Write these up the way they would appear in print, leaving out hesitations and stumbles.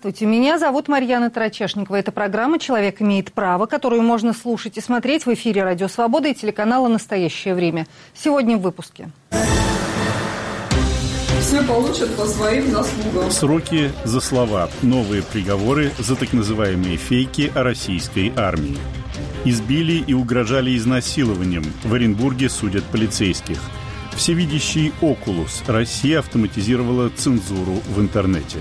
Здравствуйте, меня зовут Марьяна Тарачешникова. Это программа «Человек имеет право», которую можно слушать и смотреть в эфире «Радио Свобода» и телеканала «Настоящее время». Сегодня в выпуске. Все получат по своим заслугам. Сроки за слова. Новые приговоры за так называемые фейки о российской армии. Избили и угрожали изнасилованием. В Оренбурге судят полицейских. Всевидящий Окулус. Россия автоматизировала цензуру в интернете.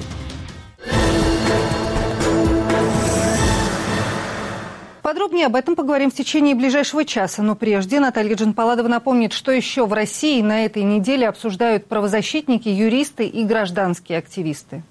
Подробнее об этом поговорим в течение ближайшего часа. Но прежде Наталья Джанпаладова напомнит, что еще в России на этой неделе обсуждают правозащитники, юристы и гражданские активисты.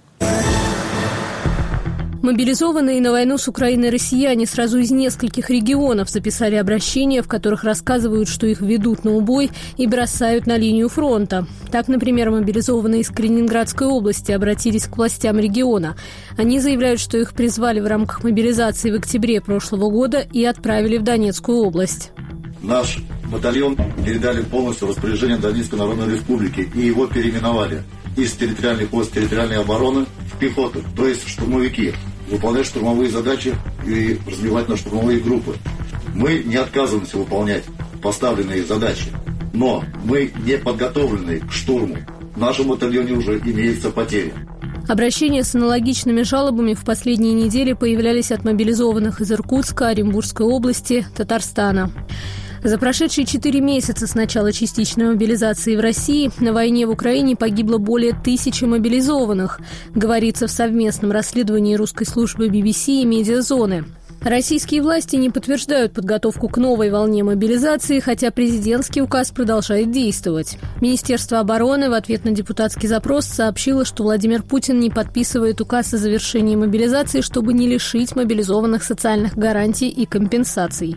Мобилизованные на войну с Украиной россияне сразу из нескольких регионов записали обращения, в которых рассказывают, что их ведут на убой и бросают на линию фронта. Так, например, мобилизованные из Калининградской области обратились к властям региона. Они заявляют, что их призвали в рамках мобилизации в октябре прошлого года и отправили в Донецкую область. Наш батальон передали полностью в распоряжение Донецкой Народной Республики и его переименовали из территориальных войск территориальной обороны в пехоту, то есть штурмовики, выполнять штурмовые задачи и разбивать на штурмовые группы. Мы не отказываемся выполнять поставленные задачи, но мы не подготовлены к штурму. В нашем батальоне уже имеются потери. Обращения с аналогичными жалобами в последние недели появлялись от мобилизованных из Иркутска, Оренбургской области, Татарстана. За прошедшие 4 месяца с начала частичной мобилизации в России на войне в Украине погибло более 1000 мобилизованных, говорится в совместном расследовании русской службы BBC и «Медиазоны». Российские власти не подтверждают подготовку к новой волне мобилизации, хотя президентский указ продолжает действовать. Министерство обороны в ответ на депутатский запрос сообщило, что Владимир Путин не подписывает указ о завершении мобилизации, чтобы не лишить мобилизованных социальных гарантий и компенсаций.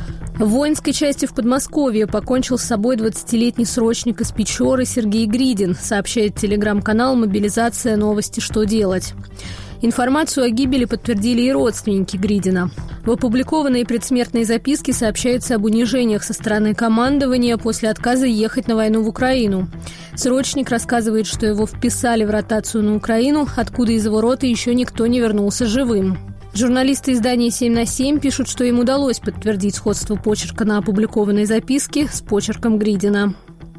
В воинской части в Подмосковье покончил с собой 20-летний срочник из Печоры Сергей Гридин, сообщает телеграм-канал «Мобилизация. Новости. Что делать?». Информацию о гибели подтвердили и родственники Гридина. В опубликованной предсмертной записке сообщается об унижениях со стороны командования после отказа ехать на войну в Украину. Срочник рассказывает, что его вписали в ротацию на Украину, откуда из его роты еще никто не вернулся живым. Журналисты издания «7 на 7» пишут, что им удалось подтвердить сходство почерка на опубликованной записке с почерком Гридина.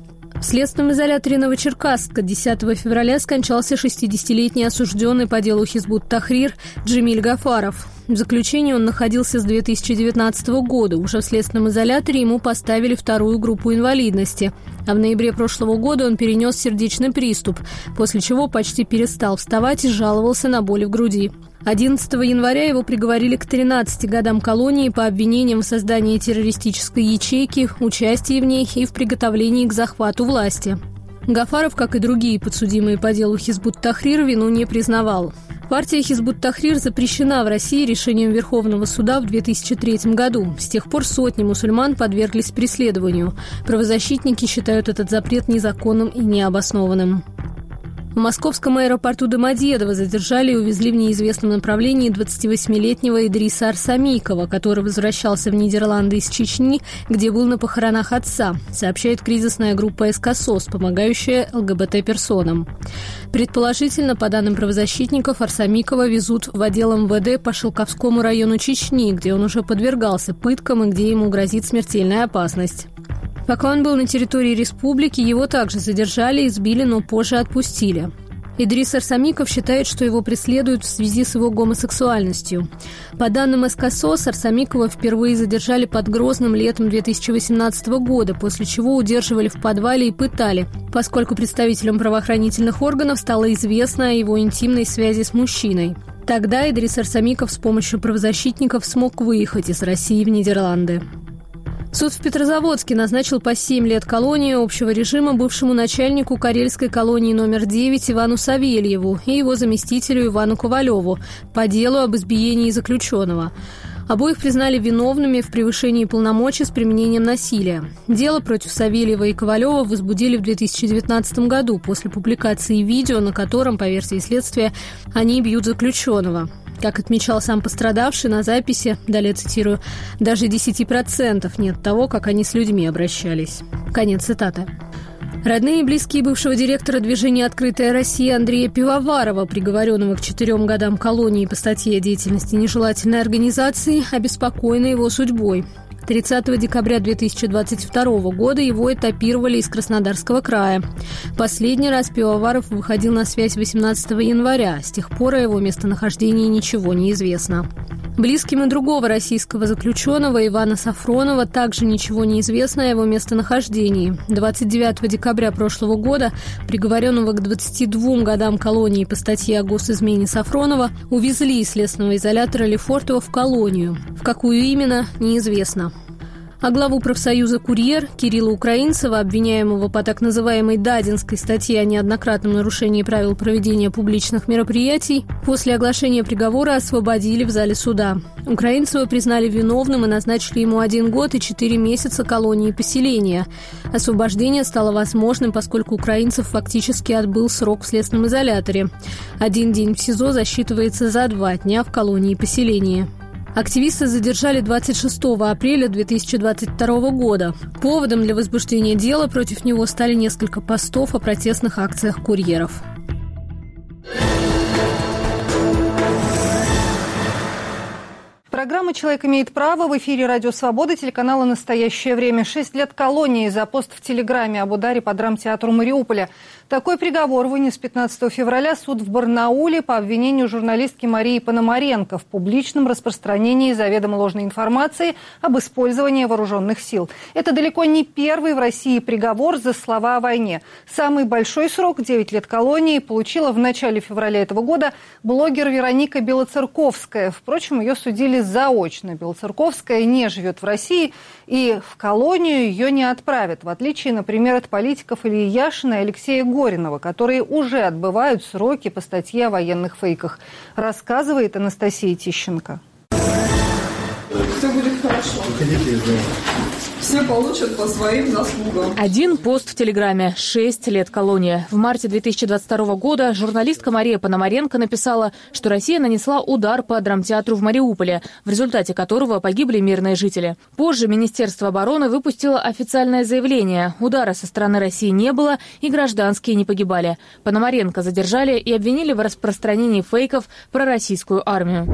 В следственном изоляторе Новочеркасска 10 февраля скончался 60-летний осужденный по делу Хизбут Тахрир Джемиль Гафаров. В заключении он находился с 2019 года. Уже в следственном изоляторе ему поставили 2-ю группу инвалидности. А в ноябре прошлого года он перенес сердечный приступ, после чего почти перестал вставать и жаловался на боли в груди. 11 января его приговорили к 13 годам колонии по обвинениям в создании террористической ячейки, участии в ней и в приготовлении к захвату власти. Гафаров, как и другие подсудимые по делу Хизбут Тахрир, вину не признавал. Партия Хизбут Тахрир запрещена в России решением Верховного суда в 2003 году. С тех пор сотни мусульман подверглись преследованию. Правозащитники считают этот запрет незаконным и необоснованным. В московском аэропорту Домодедово задержали и увезли в неизвестном направлении 28-летнего Идриса Арсамикова, который возвращался в Нидерланды из Чечни, где был на похоронах отца, сообщает кризисная группа СКСОС, помогающая ЛГБТ-персонам. Предположительно, по данным правозащитников, Арсамикова везут в отдел МВД по Шелковскому району Чечни, где он уже подвергался пыткам и где ему грозит смертельная опасность. Пока он был на территории республики, его также задержали, избили, но позже отпустили. Идрис Арсамиков считает, что его преследуют в связи с его гомосексуальностью. По данным СКСОС, Арсамикова впервые задержали под Грозным летом 2018 года, после чего удерживали в подвале и пытали, поскольку представителям правоохранительных органов стало известно о его интимной связи с мужчиной. Тогда Идрис Арсамиков с помощью правозащитников смог выехать из России в Нидерланды. Суд в Петрозаводске назначил по 7 лет колонии общего режима бывшему начальнику Карельской колонии номер 9 Ивану Савельеву и его заместителю Ивану Ковалеву по делу об избиении заключенного. Обоих признали виновными в превышении полномочий с применением насилия. Дело против Савельева и Ковалева возбудили в 2019 году после публикации видео, на котором, по версии следствия, они бьют заключенного. Как отмечал сам пострадавший на записи, далее цитирую, «даже 10% нет того, как они с людьми обращались». Конец цитаты. Родные и близкие бывшего директора движения «Открытая Россия» Андрея Пивоварова, приговоренного к 4 годам колонии по статье о деятельности нежелательной организации, обеспокоены его судьбой. 30 декабря 2022 года его этапировали из Краснодарского края. Последний раз Пивоваров выходил на связь 18 января. С тех пор о его местонахождении ничего не известно. Близким и другого российского заключенного Ивана Сафронова также ничего не известно о его местонахождении. 29 декабря прошлого года приговоренного к 22 годам колонии по статье о госизмене Сафронова увезли из следственного изолятора Лефортово в колонию. В какую именно, неизвестно. А главу профсоюза «Курьер» Кирилла Украинцева, обвиняемого по так называемой Дадинской статье о неоднократном нарушении правил проведения публичных мероприятий, после оглашения приговора освободили в зале суда. Украинцева признали виновным и назначили ему 1 год и 4 месяца колонии поселения. Освобождение стало возможным, поскольку Украинцев фактически отбыл срок в следственном изоляторе. 1 день в СИЗО засчитывается за 2 дня в колонии поселения. Активиста задержали 26 апреля 2022 года. Поводом для возбуждения дела против него стали несколько постов о протестных акциях курьеров. Программа «Человек имеет право» в эфире «Радио Свобода», телеканала «Настоящее время». 6 лет колонии за пост в Телеграме об ударе по драмтеатру Мариуполя. Такой приговор вынес 15 февраля суд в Барнауле по обвинению журналистки Марии Пономаренко в публичном распространении заведомо ложной информации об использовании вооруженных сил. Это далеко не первый в России приговор за слова о войне. Самый большой срок, 9 лет колонии, получила в начале февраля этого года блогер Вероника Белоцерковская. Впрочем, ее судили заочно. Белоцерковская не живет в России, и в колонию ее не отправят, в отличие, например, от политиков Ильи Яшина и Алексея Горинова, которые уже отбывают сроки по статье о военных фейках, рассказывает Анастасия Тищенко. Все будет хорошо. Все получат по своим заслугам. 1 пост в Телеграме. 6 лет колонии. В марте 2022 года журналистка Мария Пономаренко написала, что Россия нанесла удар по драмтеатру в Мариуполе, в результате которого погибли мирные жители. Позже Министерство обороны выпустило официальное заявление. Удара со стороны России не было, и гражданские не погибали. Пономаренко задержали и обвинили в распространении фейков про российскую армию.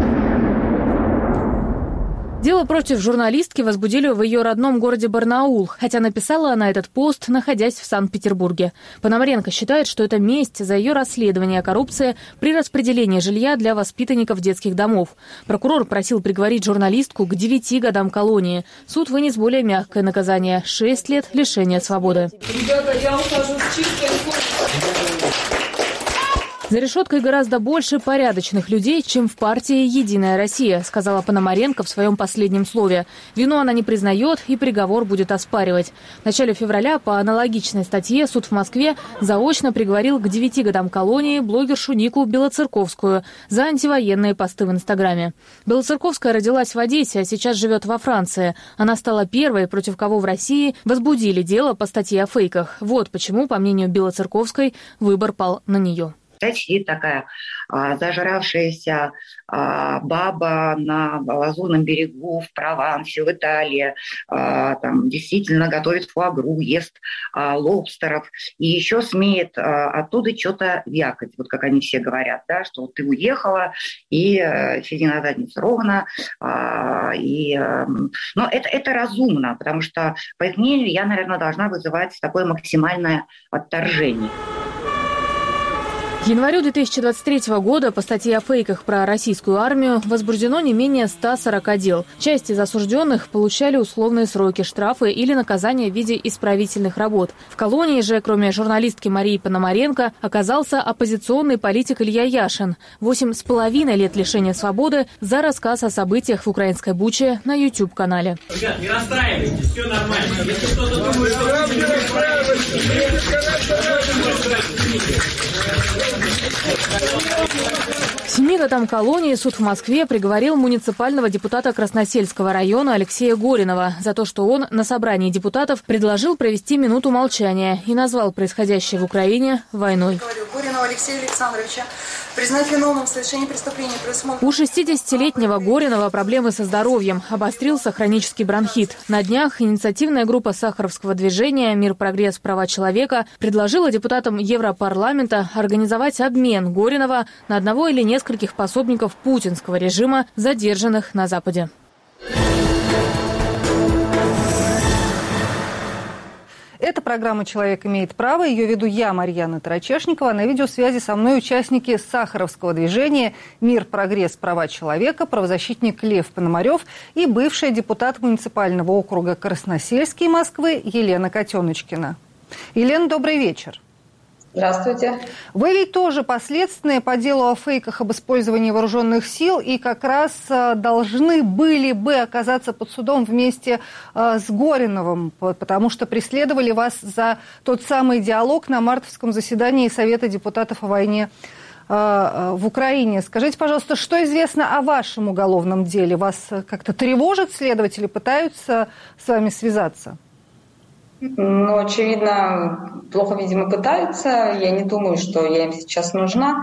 Дело против журналистки возбудили в ее родном городе Барнаул, хотя написала она этот пост, находясь в Санкт-Петербурге. Пономаренко считает, что это месть за ее расследование о коррупции при распределении жилья для воспитанников детских домов. Прокурор просил приговорить журналистку к 9 годам колонии. Суд вынес более мягкое наказание – 6 лет лишения свободы. Ребята, я ухожу с чистой совестью. За решеткой гораздо больше порядочных людей, чем в партии «Единая Россия», сказала Пономаренко в своем последнем слове. Вину она не признает и приговор будет оспаривать. В начале февраля по аналогичной статье суд в Москве заочно приговорил к 9 годам колонии блогершу Нику Белоцерковскую за антивоенные посты в Инстаграме. Белоцерковская родилась в Одессе, а сейчас живет во Франции. Она стала первой, против кого в России возбудили дело по статье о фейках. Вот почему, по мнению Белоцерковской, выбор пал на нее. Сидит такая зажравшаяся баба на Лазурном берегу, в Провансе, в Италии, там действительно готовит фуагру, ест лобстеров, и еще смеет оттуда что-то вякать, вот как они все говорят, да, что вот ты уехала, и сиди на заднице ровно, но это разумно, потому что, по их мнению, я, наверное, должна вызывать такое максимальное отторжение. К январю 2023 года по статье о фейках про российскую армию возбуждено не менее 140 дел. Часть из осужденных получали условные сроки, штрафы или наказания в виде исправительных работ. В колонии же, кроме журналистки Марии Пономаренко, оказался оппозиционный политик Илья Яшин. 8,5 лет лишения свободы за рассказ о событиях в украинской Буче на YouTube-канале. Ребят, не расстраивайтесь, все нормально. Если кто-то думает, К 7 годам колонии суд в Москве приговорил муниципального депутата Красносельского района Алексея Горинова за то, что он на собрании депутатов предложил провести минуту молчания и назвал происходящее в Украине войной. Горинова Алексея Александровича признать виновным в совершении преступления, У 60-летнего Горинова проблемы со здоровьем. Обострился хронический бронхит. На днях инициативная группа Сахаровского движения «Мир, прогресс, права человека» предложила депутатам Европарламента организовать обмен Горинова на одного или нескольких пособников путинского режима, задержанных на Западе. Это программа «Человек имеет право». Ее веду я, Марьяна Тарачешникова. На видеосвязи со мной участники Сахаровского движения «Мир, прогресс, права человека», правозащитник Лев Пономарев и бывшая депутат муниципального округа Красносельский Москвы Елена Котеночкина. Елена, добрый вечер. Здравствуйте. Вы ведь тоже подследственные по делу о фейках об использовании вооруженных сил и как раз должны были бы оказаться под судом вместе с Гориновым, потому что преследовали вас за тот самый диалог на мартовском заседании Совета депутатов о войне в Украине. Скажите, пожалуйста, что известно о вашем уголовном деле? Вас как-то тревожат следователи, пытаются с вами связаться? Ну, очевидно, плохо, видимо, пытаются. Я не думаю, что я им сейчас нужна.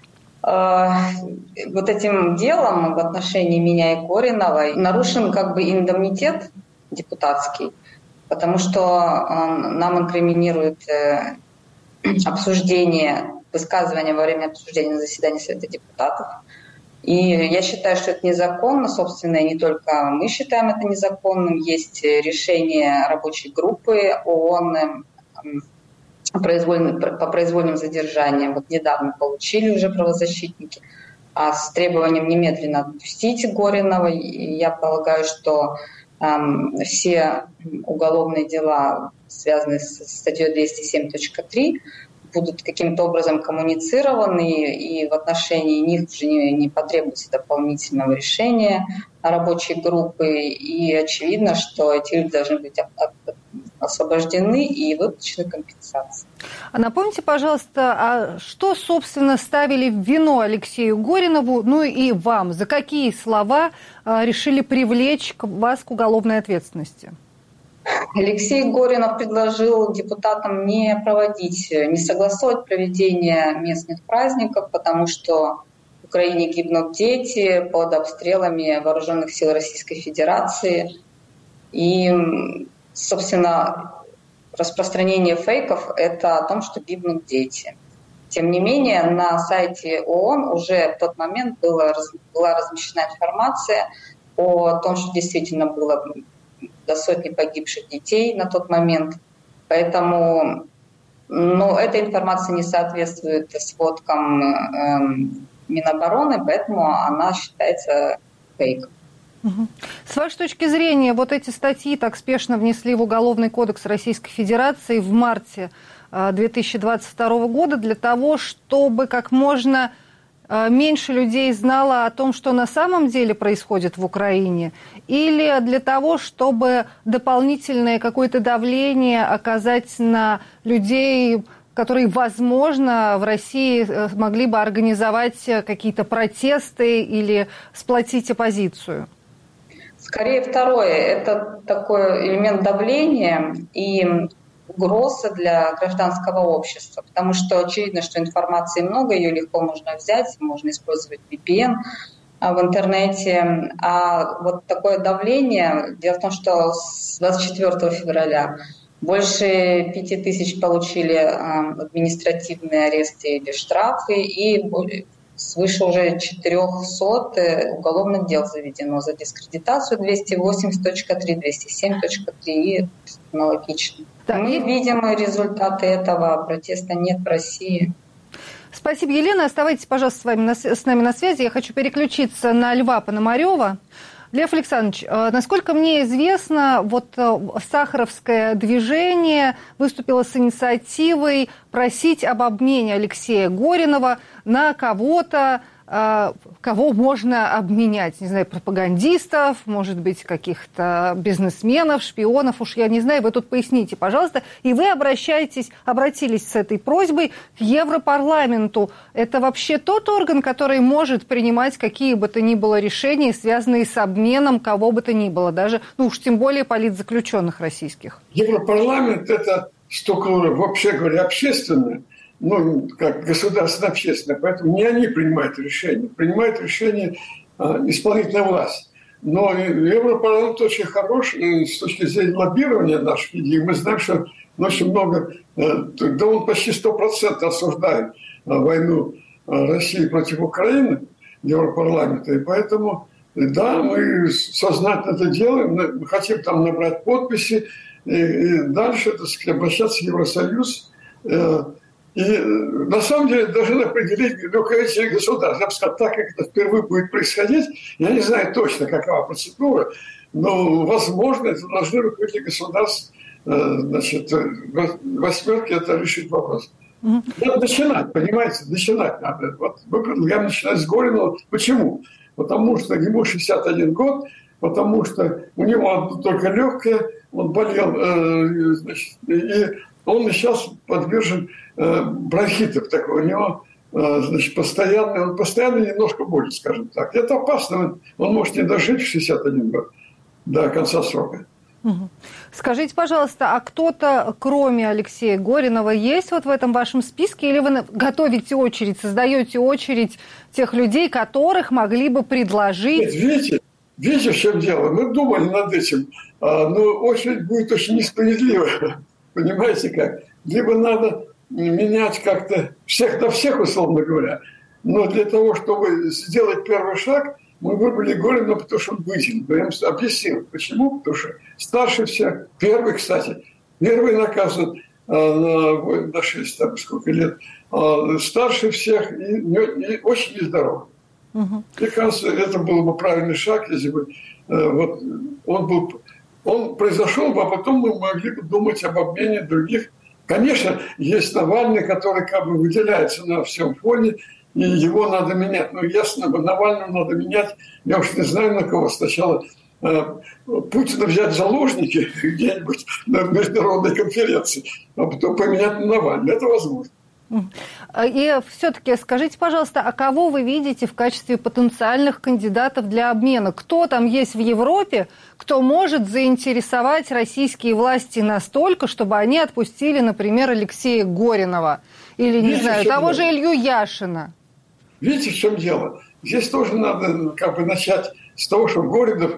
Вот этим делом в отношении меня и Гориновой нарушен как бы индемнитет депутатский, потому что нам инкриминирует обсуждение, высказывание во время обсуждения на заседании Совета депутатов. И я считаю, что это незаконно, собственно, и не только мы считаем это незаконным. Есть решение рабочей группы ООН по произвольным задержаниям. Вот недавно получили уже правозащитники с требованием немедленно отпустить Горинова. И я полагаю, что все уголовные дела, связанные с статьей 207.3, будут каким-то образом коммуницированы, и в отношении них уже не потребуется дополнительного решения рабочей группы. И очевидно, что эти люди должны быть освобождены и выплачены компенсации. А напомните, пожалуйста, а что, собственно, ставили в вину Алексею Горинову, ну и вам? За какие слова решили привлечь вас к уголовной ответственности? Алексей Горинов предложил депутатам не согласовывать проведение местных праздников, потому что в Украине гибнут дети под обстрелами вооруженных сил Российской Федерации. И, собственно, распространение фейков — это о том, что гибнут дети. Тем не менее, на сайте ООН уже в тот момент была размещена информация о том, что действительно было до сотни погибших детей на тот момент. Поэтому эта информация не соответствует сводкам Минобороны, поэтому она считается фейком. С вашей точки зрения, вот эти статьи так спешно внесли в Уголовный кодекс Российской Федерации в марте 2022 года для того, чтобы как можно меньше людей знало о том, что на самом деле происходит в Украине, или для того, чтобы дополнительное какое-то давление оказать на людей, которые, возможно, в России могли бы организовать какие-то протесты или сплотить оппозицию? Скорее второе. Это такой элемент давления и угроза для гражданского общества, потому что очевидно, что информации много, ее легко можно взять, можно использовать VPN в интернете. А вот такое давление, дело в том, что с 24 февраля больше 5000 получили административные аресты или штрафы, и свыше уже 400 уголовных дел заведено за дискредитацию 280.3, 207.3 и аналогично. Мы видим результаты этого. Протеста нет в России. Спасибо, Елена. Оставайтесь, пожалуйста, с нами на связи. Я хочу переключиться на Льва Пономарева. Лев Александрович, насколько мне известно, вот Сахаровское движение выступило с инициативой просить об обмене Алексея Горинова на кого-то, кого можно обменять, не знаю, пропагандистов, может быть, каких-то бизнесменов, шпионов, уж я не знаю, вы тут поясните, пожалуйста. И вы обратились с этой просьбой к Европарламенту. Это вообще тот орган, который может принимать какие бы то ни было решения, связанные с обменом кого бы то ни было, даже, уж тем более политзаключенных российских? Европарламент – это штука, вообще говоря, общественная. как государственная общественность, поэтому не они принимают решение исполнительная власть. Но Европарламент очень хорош с точки зрения лоббирования наших идей. Мы знаем, что очень много, да он почти 100% осуждает войну России против Украины, Европарламента, и поэтому, да, мы сознательно это делаем, мы хотим там набрать подписи, и дальше, так сказать, обращаться в Евросоюз. И на самом деле должны определить руководители государств. Я бы сказал, так как это впервые будет происходить, я не знаю точно, какова процедура, но, возможно, это должны руководители государств, значит, восьмерки это решить вопрос. Надо начинать, понимаете, начинать надо. Вот мы предлагаем начинать с Горинова. Почему? Потому что ему 61 год, потому что у него только легкое, он болел, значит, и он сейчас подвержен бронхитов такой. У него, значит, он постоянно немножко болит, скажем так. Это опасно, он может не дожить в 61 год до конца срока. Скажите, пожалуйста, а кто-то, кроме Алексея Горинова, есть вот в этом вашем списке? Или вы готовите очередь, создаете очередь тех людей, которых могли бы предложить? Нет, видите, в чем дело? Мы думали над этим, но очередь будет очень несправедливая. Понимаете как? Либо надо менять как-то всех на всех, условно говоря, но для того, чтобы сделать первый шаг, мы выбрали Горинова, потому что он выделен. Я им объяснил, почему. Потому что старше всех, первый наказан на 6 там, сколько лет, старше всех и очень нездоровый. Мне кажется, это был бы правильный шаг, если бы вот, он произошел бы, а потом мы могли бы думать об обмене других. Конечно, есть Навальный, который как бы выделяется на всем фоне, и его надо менять. Ну, ясно, Навального надо менять. Я уж не знаю, на кого. Сначала Путина взять в заложники где-нибудь на международной конференции, а потом поменять на Навального. Это возможно. И все-таки скажите, пожалуйста, а кого вы видите в качестве потенциальных кандидатов для обмена? Кто там есть в Европе, кто может заинтересовать российские власти настолько, чтобы они отпустили, например, Алексея Горинова или, не знаю, того же Илью Яшина? Видите, в чем дело? Здесь тоже надо как бы начать с того, что Горинов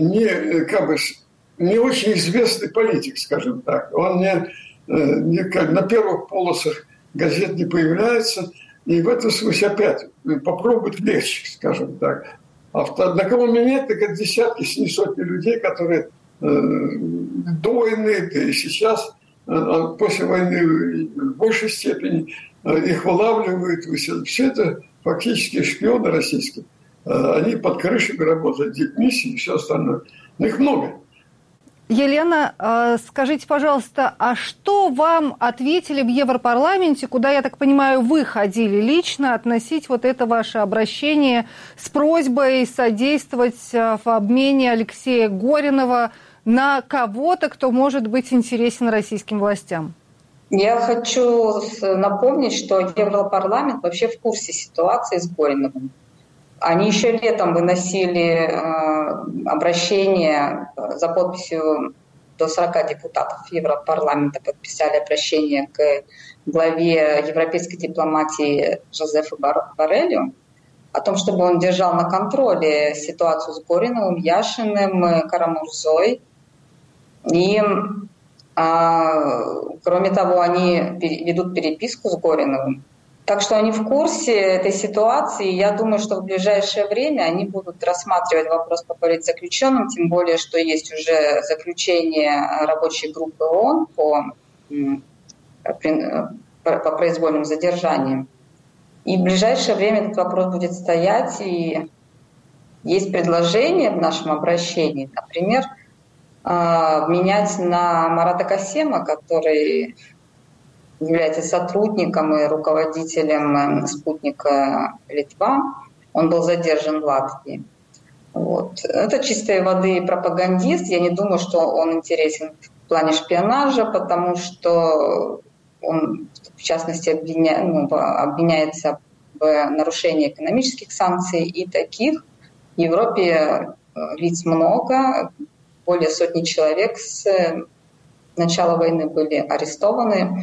не очень известный политик, скажем так. Он не как на первых полосах газет не появляется, и в этом смысле опять попробует легче, скажем так. А на кого менять, так это десятки, если не сотни людей, которые до войны, да и сейчас, после войны в большей степени их вылавливают. Все это фактически шпионы российские. Они под крышами работают, дипмиссии и все остальное. Но их много. Елена, скажите, пожалуйста, а что вам ответили в Европарламенте, куда, я так понимаю, вы ходили лично, относить вот это ваше обращение с просьбой содействовать в обмене Алексея Горинова на кого-то, кто может быть интересен российским властям? Я хочу напомнить, что Европарламент вообще в курсе ситуации с Гориновым. Они еще летом выносили обращение за подписью до 40 депутатов Европарламента, подписали обращение к главе европейской дипломатии Жозефу Борреллю о том, чтобы он держал на контроле ситуацию с Гориновым, Яшиным, Карамурзой. И, кроме того, они ведут переписку с Гориновым. Так что они в курсе этой ситуации. Я думаю, что в ближайшее время они будут рассматривать вопрос по политзаключенным, тем более, что есть уже заключение рабочей группы ООН по произвольным задержаниям. И в ближайшее время этот вопрос будет стоять. И есть предложение в нашем обращении, например, менять на Марата Касема, который является сотрудником и руководителем спутника Литва. Он был задержан в Латвии. Вот. Это чистой воды пропагандист. Я не думаю, что он интересен в плане шпионажа, потому что он, в частности, обвиняется в нарушении экономических санкций. И таких в Европе лиц много. Более сотни человек с начала войны были арестованы по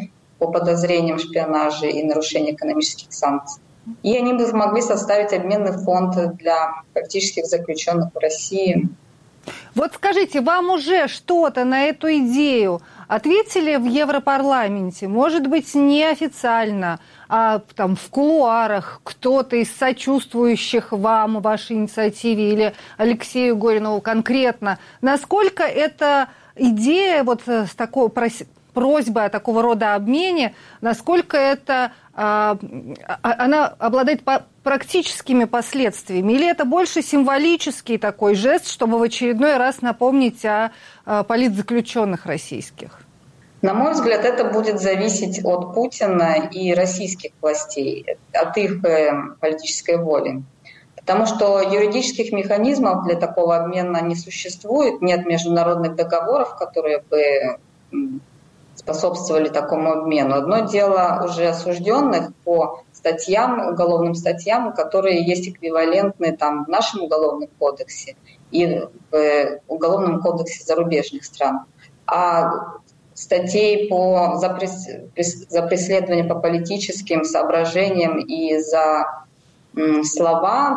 по подозрениям в шпионаже и нарушении экономических санкций. И они бы могли составить обменный фонд для политических заключенных в России. Вот скажите, вам уже что-то на эту идею ответили в Европарламенте? Может быть, неофициально, а там в кулуарах кто-то из сочувствующих вам, вашей инициативе или Алексею Горинову конкретно? Насколько эта идея вот с такой просьбой о такого рода обмене, насколько это она обладает практическими последствиями? Или это больше символический такой жест, чтобы в очередной раз напомнить о политзаключенных российских? На мой взгляд, это будет зависеть от Путина и российских властей, от их политической воли. Потому что юридических механизмов для такого обмена не существует, нет международных договоров, которые бы способствовали такому обмену. Одно дело уже осужденных по статьям, уголовным статьям, которые есть эквивалентны там, в нашем уголовном кодексе и в уголовном кодексе зарубежных стран. А статей за преследование по политическим соображениям и за слова,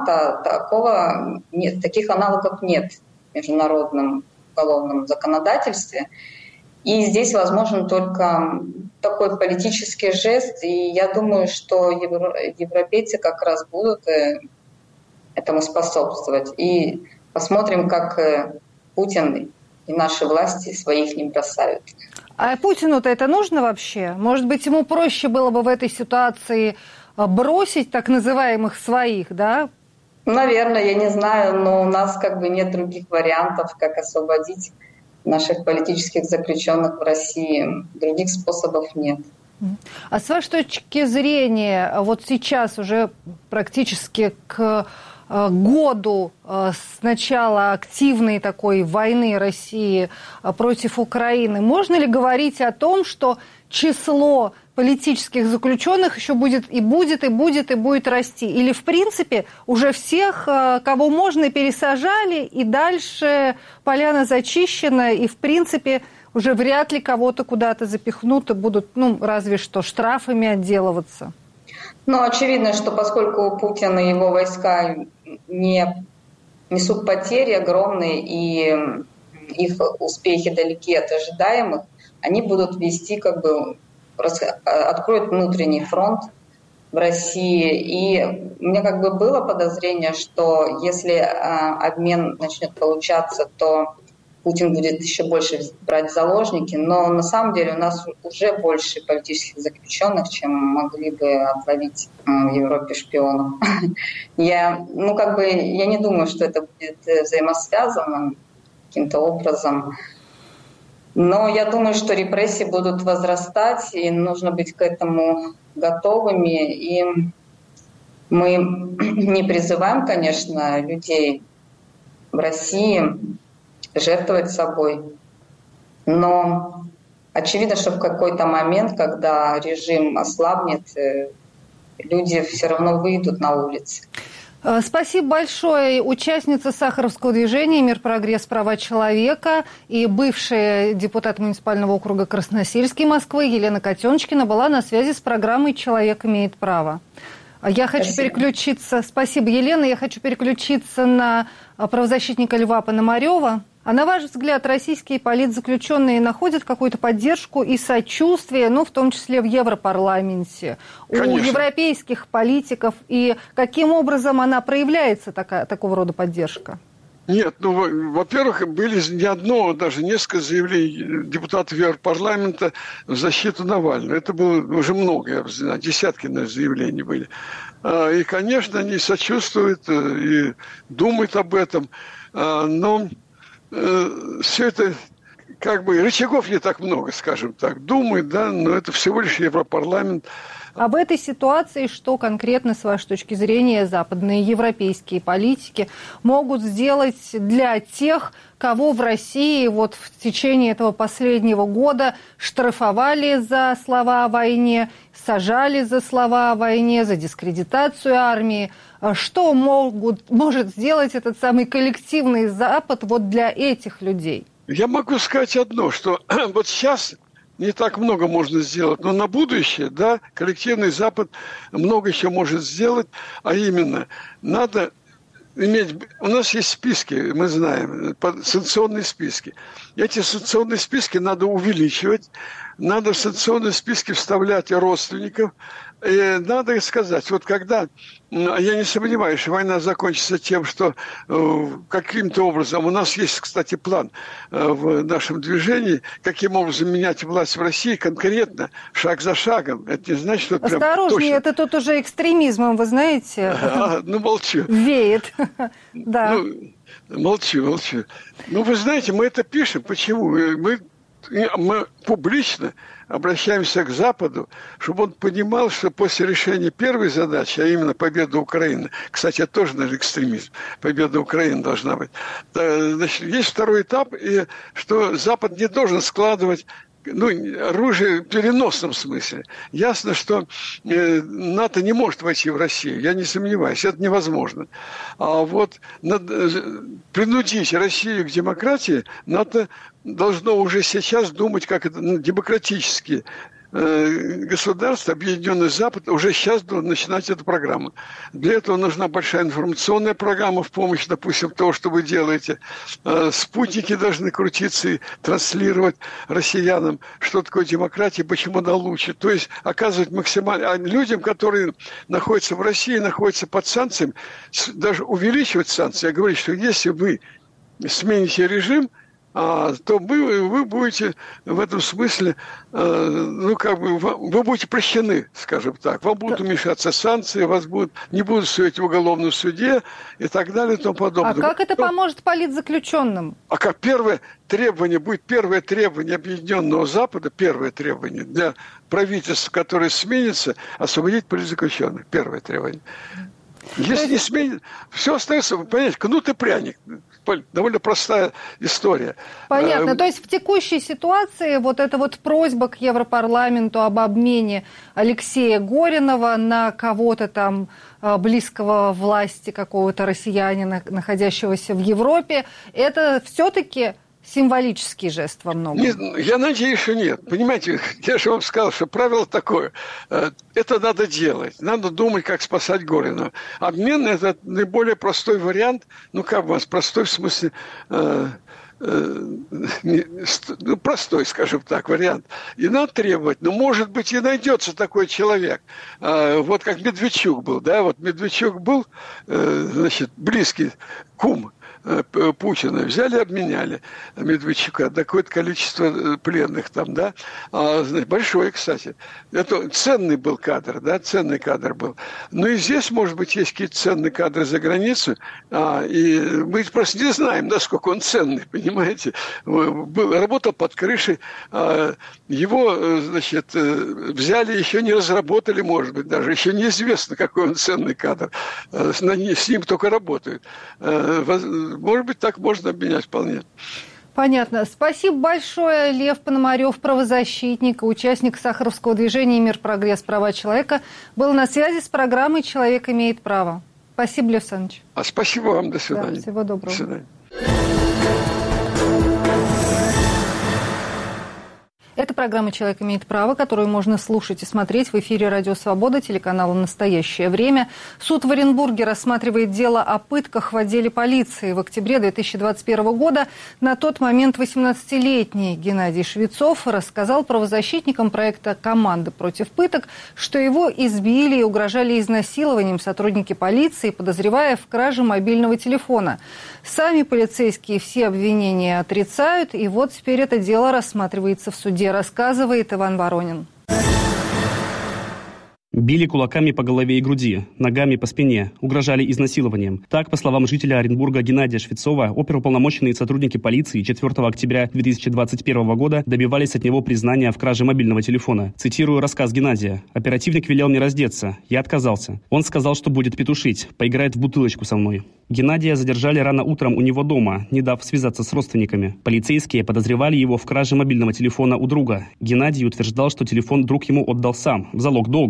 таких аналогов нет в международном уголовном законодательстве. И здесь возможен только такой политический жест. И я думаю, что европейцы как раз будут этому способствовать. И посмотрим, как Путин и наши власти своих не бросают. А Путину-то это нужно вообще? Может быть, ему проще было бы в этой ситуации бросить так называемых своих, да? Наверное, я не знаю, но у нас нет других вариантов, как освободить наших политических заключенных в России. Других способов нет. А с вашей точки зрения, вот сейчас уже практически к году с начала активной такой войны России против Украины, можно ли говорить о том, что число политических заключенных еще будет расти? Или, в принципе, уже всех, кого можно, пересажали, и дальше поляна зачищена, и, в принципе, уже вряд ли кого-то куда-то запихнут и будут, разве что штрафами отделываться? Очевидно, что поскольку Путин и его войска не несут потери огромные, и их успехи далеки от ожидаемых, они будут вести откроют внутренний фронт в России. И у меня было подозрение, что если обмен начнет получаться, то Путин будет еще больше брать заложники. Но на самом деле у нас уже больше политических заключенных, чем могли бы отловить в Европе шпионов. Я не думаю, что это будет взаимосвязано каким-то образом. Но я думаю, что репрессии будут возрастать, и нужно быть к этому готовыми. И мы не призываем, конечно, людей в России жертвовать собой. Но очевидно, что в какой-то момент, когда режим ослабнет, люди все равно выйдут на улицы. Спасибо большое. Участница Сахаровского движения «Мир, прогресс, права человека» и бывшая депутат муниципального округа Красносельский Москвы Елена Котеночкина была на связи с программой «Человек имеет право». Я хочу переключиться... Спасибо, Елена. Я хочу переключиться на правозащитника Льва Пономарёва. А на ваш взгляд, российские политзаключенные находят какую-то поддержку и сочувствие, в том числе в Европарламенте, Конечно. У европейских политиков? И каким образом она проявляется, такого рода поддержка? Нет, во-первых, были не одно, даже несколько заявлений депутатов Европарламента в защиту Навального. Это было уже много, я знаю, десятки заявлений были. И, конечно, они сочувствуют и думают об этом, но все это рычагов не так много, скажем так. Думают, но это всего лишь Европарламент. А в этой ситуации что конкретно, с вашей точки зрения, западные европейские политики могут сделать для тех, кого в России в течение этого последнего года штрафовали за слова о войне, сажали за слова о войне, за дискредитацию армии? Что может сделать этот самый коллективный Запад для этих людей? Я могу сказать одно, что сейчас не так много можно сделать. Но на будущее, да, коллективный Запад много еще может сделать, а именно надо иметь... У нас есть списки, мы знаем, санкционные списки. Эти санкционные списки надо увеличивать, надо в санкционные списки вставлять родственников. И надо сказать, вот когда, я не сомневаюсь, что война закончится тем, что каким-то образом, у нас есть, кстати, план в нашем движении, каким образом менять власть в России конкретно, шаг за шагом. Это не значит, что прям осторожнее, это тут уже экстремизмом, вы знаете. Молчу. Веет. Да. Молчу. Вы знаете, мы это пишем. Почему? Мы публично обращаемся к Западу, чтобы он понимал, что после решения первой задачи, а именно победа Украины, кстати, это тоже наш экстремизм, победа Украины должна быть, значит, есть второй этап, и что Запад не должен складывать оружие в переносном смысле. Ясно, что НАТО не может войти в Россию, я не сомневаюсь, это невозможно. А вот принудить Россию к демократии НАТО должно уже сейчас думать, как это демократически государств, Объединенный Запад, уже сейчас должен начинать эту программу. Для этого нужна большая информационная программа в помощь, допустим, того, что вы делаете. Спутники должны крутиться и транслировать россиянам, что такое демократия, почему она лучше. То есть оказывать максимально... А людям, которые находятся в России, находятся под санкциями, даже увеличивать санкции. Я говорю, что если вы смените режим, то вы будете в этом смысле, вы будете прощены, скажем так. Вам будут уменьшаться санкции, вас не будут судить в уголовном суде и так далее и тому подобное. А как это поможет политзаключенным? А как первое требование Объединенного Запада, первое требование для правительства, которое сменится, освободить политзаключенных. Первое требование. Если не сменит, все остается, понимаете, кнут и пряник. Довольно простая история. Понятно. То есть в текущей ситуации вот эта вот просьба к Европарламенту об обмене Алексея Горинова на кого-то там близкого власти, какого-то россиянина, находящегося в Европе, это все-таки символический жест во многом. Я надеюсь, что нет. Понимаете, я же вам сказал, что правило такое. Это надо делать. Надо думать, как спасать Горина. Обмен – это наиболее простой вариант. Простой в смысле... простой, скажем так, вариант. И надо требовать. Но, может быть, и найдется такой человек. Вот как Медведчук был. Да? Вот Медведчук был, близкий кум Путина, взяли, обменяли Медведчука, такое-то количество пленных там, да, большое, кстати. Это ценный был кадр, да, ценный кадр был. Но и здесь, может быть, есть какие-то ценные кадры за границу, и мы просто не знаем, насколько он ценный, понимаете. Работал под крышей, его, взяли, еще не разработали, может быть, даже еще неизвестно, какой он ценный кадр. С ним только работают. Может быть, так можно обменять вполне. Понятно. Спасибо большое. Лев Пономарев, правозащитник, участник Сахаровского движения «Мир, прогресс, права человека», был на связи с программой «Человек имеет право». Спасибо, Лев Александрович. Спасибо вам. До свидания. Да, всего доброго. До свидания. Это программа «Человек имеет право», которую можно слушать и смотреть в эфире «Радио Свобода», телеканала «Настоящее время». Суд в Оренбурге рассматривает дело о пытках в отделе полиции. В октябре 2021 года на тот момент 18-летний Геннадий Швецов рассказал правозащитникам проекта «Команда против пыток», что его избили и угрожали изнасилованием сотрудники полиции, подозревая в краже мобильного телефона. Сами полицейские все обвинения отрицают, и вот теперь это дело рассматривается в суде, рассказывает Иван Воронин. Били кулаками по голове и груди, ногами по спине, угрожали изнасилованием. Так, по словам жителя Оренбурга Геннадия Швецова, оперуполномоченные сотрудники полиции 4 октября 2021 года добивались от него признания в краже мобильного телефона. Цитирую рассказ Геннадия. «Оперативник велел мне раздеться. Я отказался. Он сказал, что будет петушить, поиграет в бутылочку со мной». Геннадия задержали рано утром у него дома, не дав связаться с родственниками. Полицейские подозревали его в краже мобильного телефона у друга. Геннадий утверждал, что телефон друг ему отдал сам, в залог долга. Это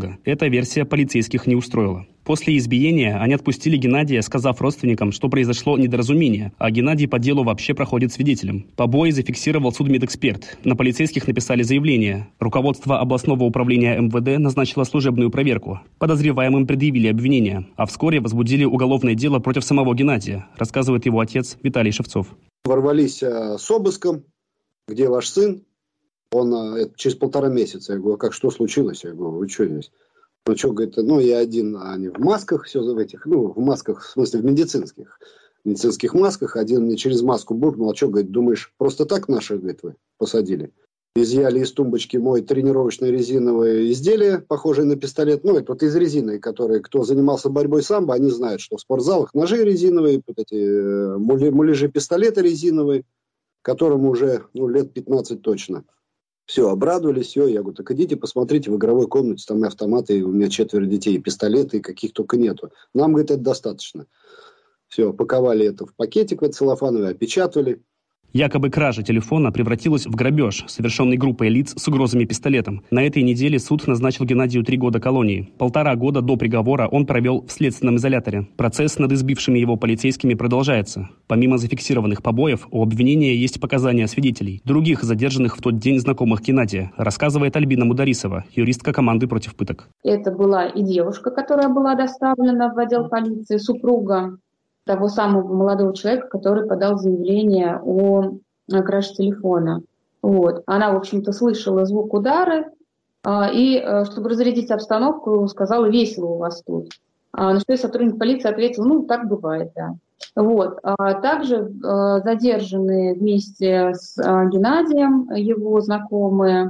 эта версия полицейских не устроила. После избиения они отпустили Геннадия, сказав родственникам, что произошло недоразумение, а Геннадий по делу вообще проходит свидетелем. Побои зафиксировал судмедэксперт. На полицейских написали заявление. Руководство областного управления МВД назначило служебную проверку. Подозреваемым предъявили обвинения, а вскоре возбудили уголовное дело против самого Геннадия, рассказывает его отец Виталий Шевцов. Ворвались с обыском. Где ваш сын? Он через 1,5 месяца. Я говорю, как что случилось? Я говорю, вы что здесь? Ну, что, говорит, я один, они в масках, все в этих, в масках, в смысле, в медицинских масках. Один мне через маску буркнул, а что, говорит, думаешь, просто так наших, говорит, вы посадили? Изъяли из тумбочки мой тренировочное резиновое изделие, похожее на пистолет. Это вот из резины, которые, кто занимался борьбой самбо, они знают, что в спортзалах ножи резиновые, вот эти муляжи пистолеты резиновые, которому уже лет 15 точно. Все, обрадовались, все. Я говорю, так идите, посмотрите, в игровой комнате там и автоматы, и у меня 4 детей, и пистолеты, и каких только нету. Нам, говорит, это достаточно. Все, паковали это в пакетик целлофановый, опечатали. Якобы кража телефона превратилась в грабеж, совершенный группой лиц с угрозами пистолетом. На этой неделе суд назначил Геннадию 3 года колонии. 1,5 года до приговора он провел в следственном изоляторе. Процесс над избившими его полицейскими продолжается. Помимо зафиксированных побоев, у обвинения есть показания свидетелей, других задержанных в тот день знакомых Геннадия, рассказывает Альбина Мударисова, юристка команды против пыток. Это была и девушка, которая была доставлена в отдел полиции, супруга того самого молодого человека, который подал заявление о краже телефона. Она, в общем-то, слышала звук удара и, чтобы разрядить обстановку, сказала, весело у вас тут. На что сотрудник полиции ответил, так бывает, да. Также задержанные вместе с Геннадием, его знакомые,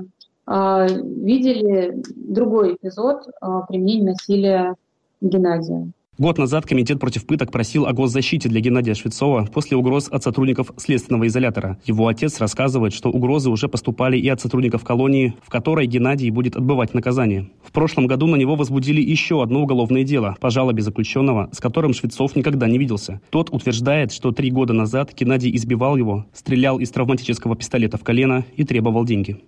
видели другой эпизод применения насилия Геннадия. Год назад Комитет против пыток просил о госзащите для Геннадия Швецова после угроз от сотрудников следственного изолятора. Его отец рассказывает, что угрозы уже поступали и от сотрудников колонии, в которой Геннадий будет отбывать наказание. В прошлом году на него возбудили еще одно уголовное дело по жалобе заключенного, с которым Швецов никогда не виделся. Тот утверждает, что 3 года назад Геннадий избивал его, стрелял из травматического пистолета в колено и требовал деньги.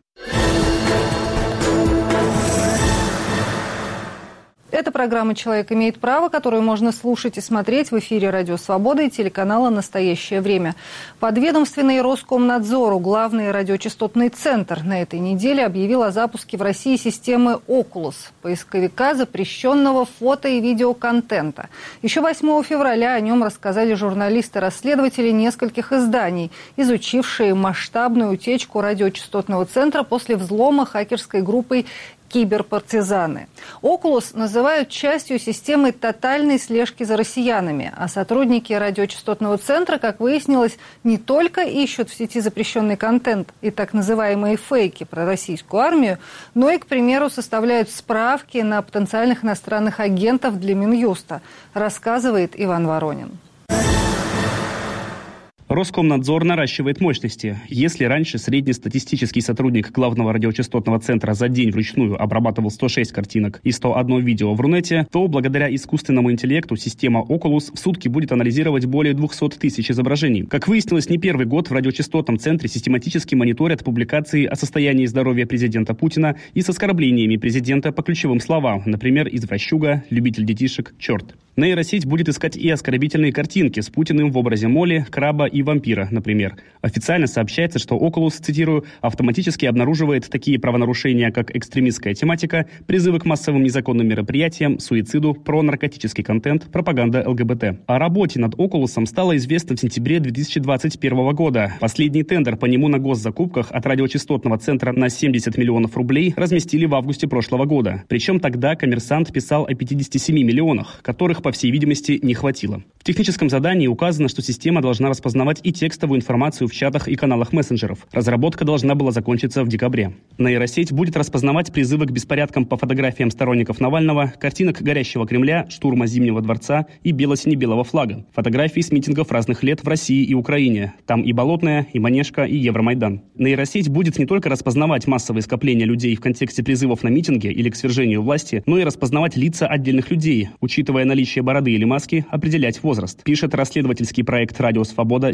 Это программа «Человек имеет право», которую можно слушать и смотреть в эфире «Радио Свобода» и телеканала «Настоящее время». Подведомственный Роскомнадзору главный радиочастотный центр на этой неделе объявил о запуске в России системы Oculus, поисковика запрещенного фото- и видеоконтента. Еще 8 февраля о нем рассказали журналисты-расследователи нескольких изданий, изучившие масштабную утечку радиочастотного центра после взлома хакерской группой «Киберпартизаны». Oculus называют частью системы тотальной слежки за россиянами, а сотрудники радиочастотного центра, как выяснилось, не только ищут в сети запрещенный контент и так называемые фейки про российскую армию, но и, к примеру, составляют справки на потенциальных иностранных агентов для Минюста, рассказывает Иван Воронин. Роскомнадзор наращивает мощности. Если раньше среднестатистический сотрудник главного радиочастотного центра за день вручную обрабатывал 106 картинок и 101 видео в Рунете, то благодаря искусственному интеллекту система Oculus в сутки будет анализировать более 200 тысяч изображений. Как выяснилось, не первый год в радиочастотном центре систематически мониторят публикации о состоянии здоровья президента Путина и с оскорблениями президента по ключевым словам, например, извращуга, любитель детишек, черт. Нейросеть будет искать и оскорбительные картинки с Путиным в образе моли, краба и вампира, например. Официально сообщается, что Oculus, цитирую, автоматически обнаруживает такие правонарушения, как экстремистская тематика, призывы к массовым незаконным мероприятиям, суициду, пронаркотический контент, пропаганда ЛГБТ. О работе над Oculus стало известно в сентябре 2021 года. Последний тендер по нему на госзакупках от радиочастотного центра на 70 миллионов рублей разместили в августе прошлого года. Причем тогда «Коммерсант» писал о 57 миллионах, которых, по всей видимости, не хватило. В техническом задании указано, что система должна распознавать и текстовую информацию в чатах и каналах мессенджеров. Разработка должна была закончиться в декабре. Нейросеть будет распознавать призывы к беспорядкам по фотографиям сторонников Навального, картинок горящего Кремля, штурма Зимнего дворца и бело-сине-белого флага. Фотографии с митингов разных лет в России и Украине. Там и Болотная, и Манежка, и Евромайдан. Нейросеть будет не только распознавать массовые скопления людей в контексте призывов на митинги или к свержению власти, но и распознавать лица отдельных людей, учитывая наличие бороды или маски, определять возраст, пишет расследовательский проект «Радио Свобода»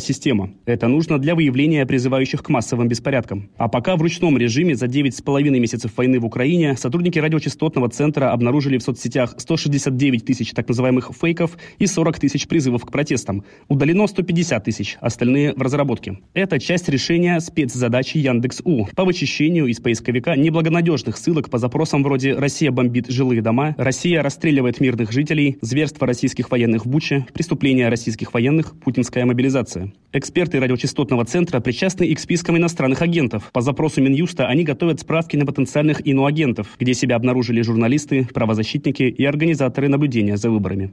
система. Это нужно для выявления призывающих к массовым беспорядкам. А пока в ручном режиме за 9,5 месяцев войны в Украине сотрудники радиочастотного центра обнаружили в соцсетях 169 тысяч так называемых фейков и 40 тысяч призывов к протестам. Удалено 150 тысяч, остальные в разработке. Это часть решения спецзадачи Яндекс.У по вычищению из поисковика неблагонадежных ссылок по запросам вроде «Россия бомбит жилые дома», «Россия расстреливает мирных жителей», «Зверство российских военных в Буче», «Преступления российских военных», «Путинская мобилизация». Эксперты радиочастотного центра причастны и к спискам иностранных агентов. По запросу Минюста они готовят справки на потенциальных иноагентов, где себя обнаружили журналисты, правозащитники и организаторы наблюдения за выборами.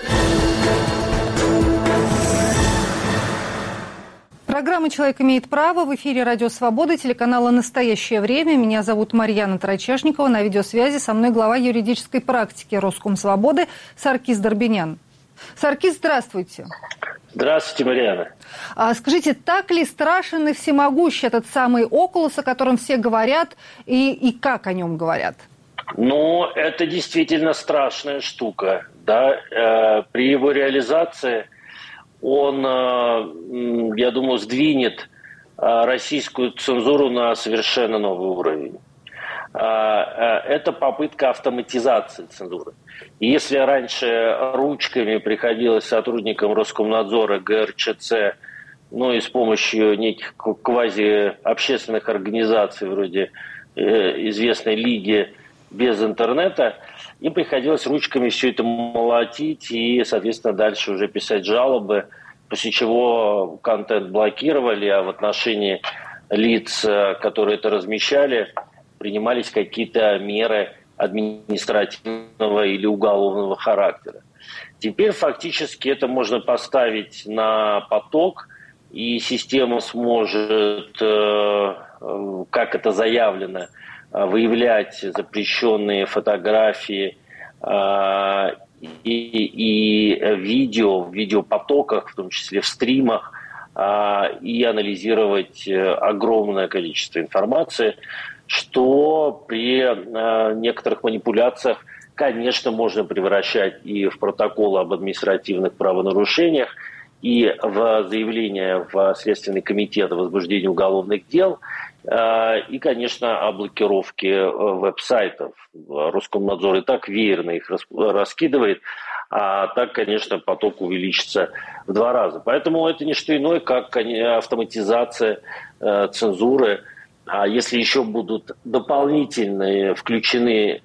Программа «Человек имеет право» в эфире «Радио Свобода», телеканала «Настоящее время». Меня зовут Марьяна Тарачешникова. На видеосвязи со мной глава юридической практики Роскомсвободы Саркис Дорбинян. Саркис, здравствуйте. Здравствуйте, Марьяна. Скажите, так ли страшен и всемогущ этот самый Окулус, о котором все говорят, и как о нем говорят? Ну, это действительно страшная штука. Да? При его реализации он, я думаю, сдвинет российскую цензуру на совершенно новый уровень. Это попытка автоматизации цензуры. И если раньше ручками приходилось сотрудникам Роскомнадзора, ГРЧЦ, и с помощью неких квазиобщественных организаций, вроде известной Лиги без интернета, им приходилось ручками все это молотить и, соответственно, дальше уже писать жалобы, после чего контент блокировали, а в отношении лиц, которые это размещали, принимались какие-то меры административного или уголовного характера. Теперь фактически это можно поставить на поток, и система сможет, как это заявлено, выявлять запрещенные фотографии и видео в видеопотоках, в том числе в стримах, и анализировать огромное количество информации, что при некоторых манипуляциях, конечно, можно превращать и в протоколы об административных правонарушениях, и в заявление в Следственный комитет о возбуждении уголовных дел, и, конечно, о блокировке веб-сайтов. Роскомнадзор и так веерно их раскидывает, а так, конечно, поток увеличится в 2 раза. Поэтому это не что иное, как автоматизация цензуры. А если еще будут дополнительные включены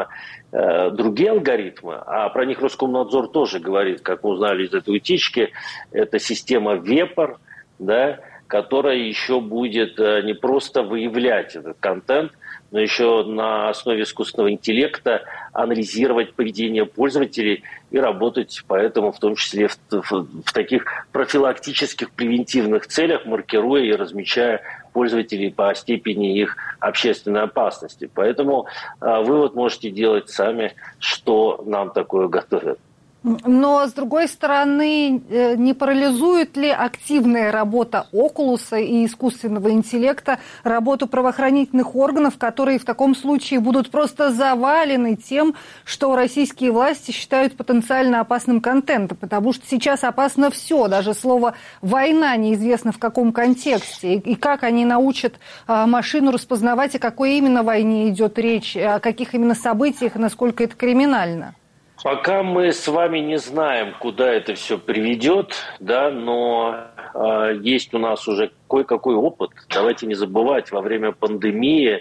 другие алгоритмы, а про них Роскомнадзор тоже говорит, как мы узнали из этой утечки, это система ВЕПР, да, которая еще будет не просто выявлять этот контент, но еще на основе искусственного интеллекта анализировать поведение пользователей и работать поэтому в том числе в таких профилактических превентивных целях, маркируя и размечая пользователей по степени их общественной опасности. Поэтому вывод можете делать сами, что нам такое готовят. Но, с другой стороны, не парализует ли активная работа Окулуса и искусственного интеллекта работу правоохранительных органов, которые в таком случае будут просто завалены тем, что российские власти считают потенциально опасным контентом? Потому что сейчас опасно все, даже слово «война» неизвестно в каком контексте. И как они научат машину распознавать, о какой именно войне идет речь, о каких именно событиях и насколько это криминально? Пока мы с вами не знаем, куда это все приведет, да, но есть у нас уже кое-какой опыт. Давайте не забывать, во время пандемии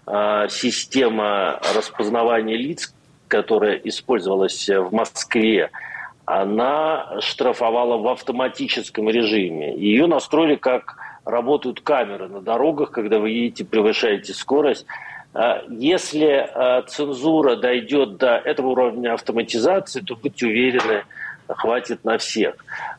система распознавания лиц, которая использовалась в Москве, она штрафовала в автоматическом режиме. Ее настроили, как работают камеры на дорогах, когда вы едете, превышаете скорость. Если цензура дойдет до этого уровня автоматизации, то, будьте уверены, хватит на всех.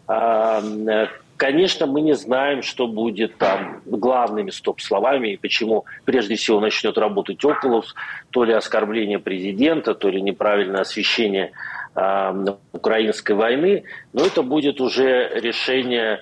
Конечно, мы не знаем, что будет там главными стоп-словами и почему прежде всего начнет работать Окулус, то ли оскорбление президента, то ли неправильное освещение украинской войны, но это будет уже решение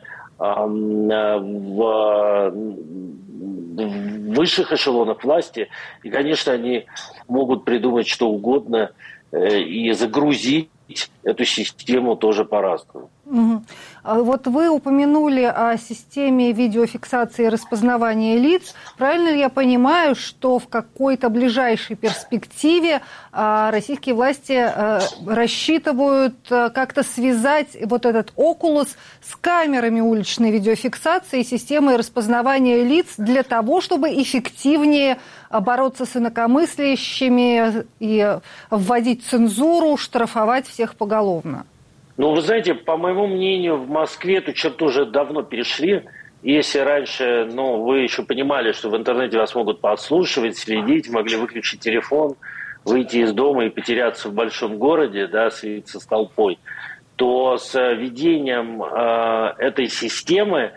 в высших эшелонах власти, и, конечно, они могут придумать что угодно и загрузить эту систему тоже по-разному. Угу. Вот вы упомянули о системе видеофиксации и распознавания лиц. Правильно ли я понимаю, что в какой-то ближайшей перспективе российские власти рассчитывают как-то связать вот этот Oculus с камерами уличной видеофиксации и системой распознавания лиц для того, чтобы эффективнее бороться с инакомыслящими и вводить цензуру, штрафовать всех поголовно? Ну, вы знаете, по моему мнению, в Москве эту черту уже давно перешли. Если раньше, вы еще понимали, что в интернете вас могут подслушивать, следить, могли выключить телефон, выйти из дома и потеряться в большом городе, слиться с толпой, то с введением этой системы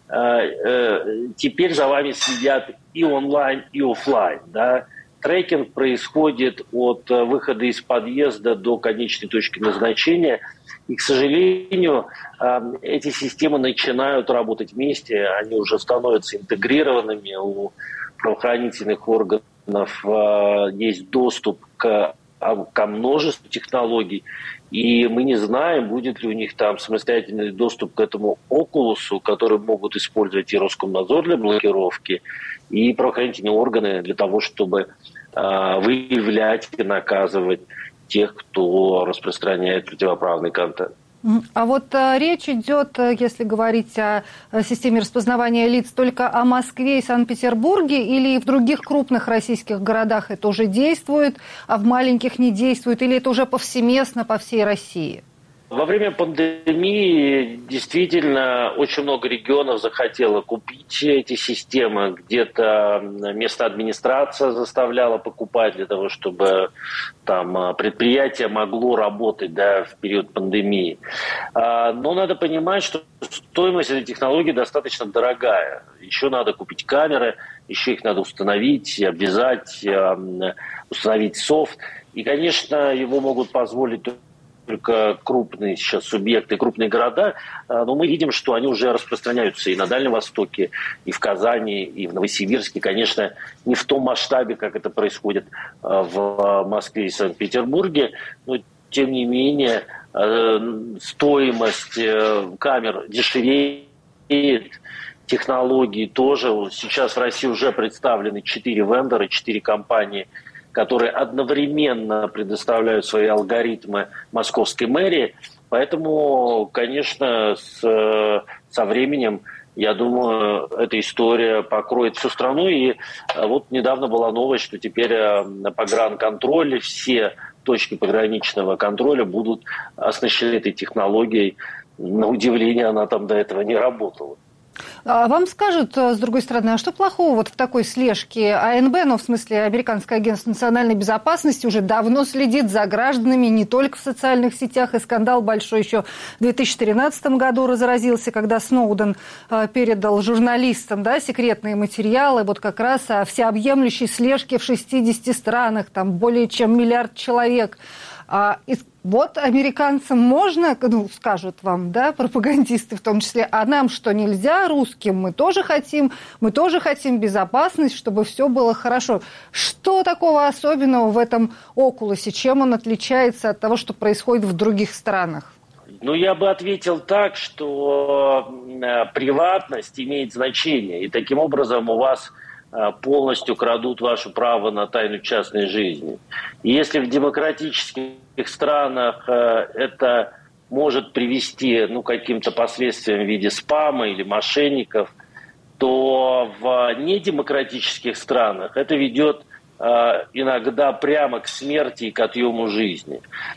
теперь за вами следят и онлайн, и офлайн, Трекинг происходит от выхода из подъезда до конечной точки назначения. И, к сожалению, эти системы начинают работать вместе, они уже становятся интегрированными. У правоохранительных органов есть доступ ко множеству технологий. И мы не знаем, будет ли у них там самостоятельный доступ к этому Oculus, который могут использовать и Роскомнадзор для блокировки, и правоохранительные органы для того, чтобы выявлять и наказывать тех, кто распространяет противоправный контент. А вот речь идет, если говорить о системе распознавания лиц, только о Москве и Санкт-Петербурге, или и в других крупных российских городах это уже действует, а в маленьких не действует, или это уже повсеместно по всей России? Во время пандемии действительно очень много регионов захотело купить эти системы. Где-то местная администрация заставляла покупать для того, чтобы там предприятие могло работать в период пандемии. Но надо понимать, что стоимость этой технологии достаточно дорогая. Еще надо купить камеры, еще их надо установить, обвязать, установить софт. И, конечно, его могут позволить только крупные сейчас субъекты, крупные города, но мы видим, что они уже распространяются и на Дальнем Востоке, и в Казани, и в Новосибирске. Конечно, не в том масштабе, как это происходит в Москве и Санкт-Петербурге, но, тем не менее, стоимость камер дешевеет, технологии тоже. Сейчас в России уже представлены 4 вендора, 4 компании, которые одновременно предоставляют свои алгоритмы московской мэрии. Поэтому, конечно, со временем, я думаю, эта история покроет всю страну. И вот недавно была новость, что теперь на погранконтроле все точки пограничного контроля будут оснащены этой технологией. На удивление, она там до этого не работала. Вам скажут, с другой стороны, а что плохого вот в такой слежке? АНБ, в смысле Американское агентство национальной безопасности, уже давно следит за гражданами не только в социальных сетях, и скандал большой еще в 2013 году разразился, когда Сноуден передал журналистам секретные материалы вот как раз о всеобъемлющей слежке в 60 странах, там более чем 1 миллиард человек. И вот американцам можно, скажут вам, пропагандисты в том числе, а нам что, нельзя, русским? Мы тоже хотим безопасность, чтобы все было хорошо. Что такого особенного в этом Oculus? Чем он отличается от того, что происходит в других странах? Я бы ответил так, что приватность имеет значение, и таким образом у вас полностью крадут ваше право на тайну частной жизни. И если в демократических странах это может привести к каким-то последствиям в виде спама или мошенников, то в недемократических странах это ведет иногда прямо к смерти и к отъему жизни.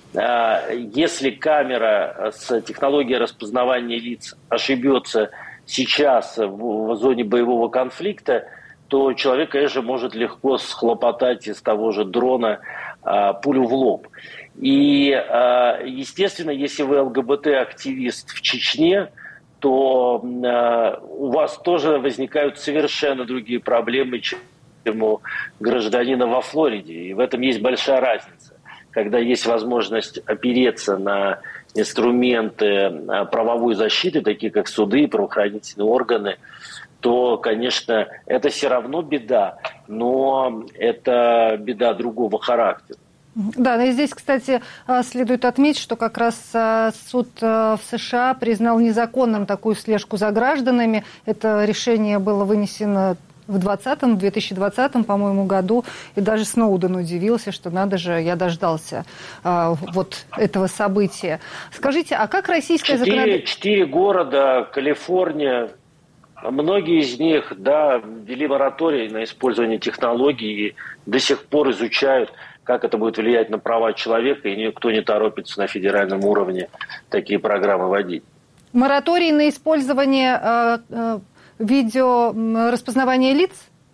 Если камера с технологией распознавания лиц ошибется сейчас в зоне боевого конфликта, то человек, конечно, может легко схлопотать из того же дрона пулю в лоб. И, естественно, если вы ЛГБТ-активист в Чечне, то у вас тоже возникают совершенно другие проблемы, чем у гражданина во Флориде. И в этом есть большая разница. Когда есть возможность опереться на инструменты правовой защиты, такие как суды и правоохранительные органы, то, конечно, это все равно беда, но это беда другого характера. Да, и здесь, кстати, следует отметить, что как раз суд в США признал незаконным такую слежку за гражданами. Это решение было вынесено в 2020, по-моему, году. И даже Сноуден удивился, что надо же, я дождался вот этого события. Скажите, а как российское законодательство... 4 города, Калифорния, многие из них, да, ввели мораторий на использование технологий и до сих пор изучают, как это будет влиять на права человека, и никто не торопится на федеральном уровне такие программы вводить. Мораторий на использование видео распознавания лиц?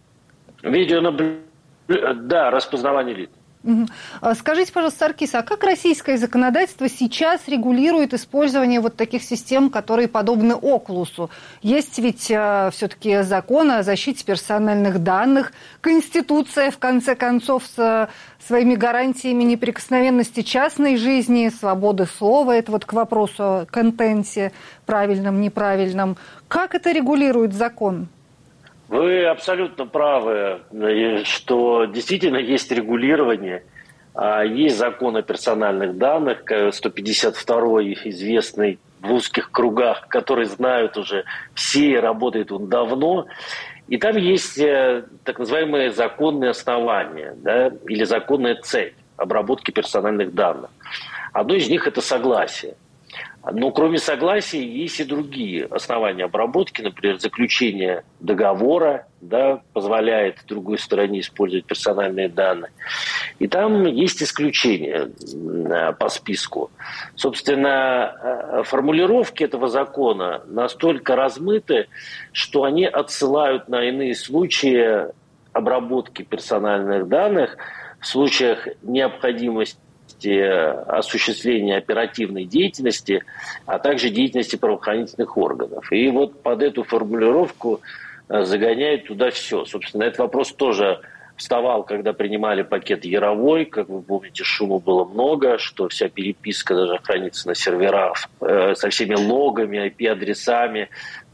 Да, распознавание лиц. Скажите, пожалуйста, Саркис, а как российское законодательство сейчас регулирует использование вот таких систем, которые подобны Окулусу? Есть ведь все-таки закон о защите персональных данных, Конституция, в конце концов, с своими гарантиями неприкосновенности частной жизни, свободы слова. Это вот к вопросу о контенте, правильном, неправильном. Как это регулирует закон? Вы абсолютно правы, что действительно есть регулирование, есть закон о персональных данных, 152-й, известный в узких кругах, который знают уже все, работает он давно. И там есть так называемые законные основания, да, или законная цель обработки персональных данных. Одно из них – это согласие. Но кроме согласия есть и другие основания обработки, например, заключение договора, да, позволяет другой стороне использовать персональные данные. И там есть исключения по списку. Собственно, формулировки этого закона настолько размыты, что они отсылают на иные случаи обработки персональных данных в случаях необходимости осуществления оперативной деятельности, а также деятельности правоохранительных органов. И вот под эту формулировку загоняет туда все. Собственно, этот вопрос тоже вставал, когда принимали пакет Яровой. Как вы помните, шума было много, что вся переписка даже хранится на серверах со всеми логами, IP-адресами,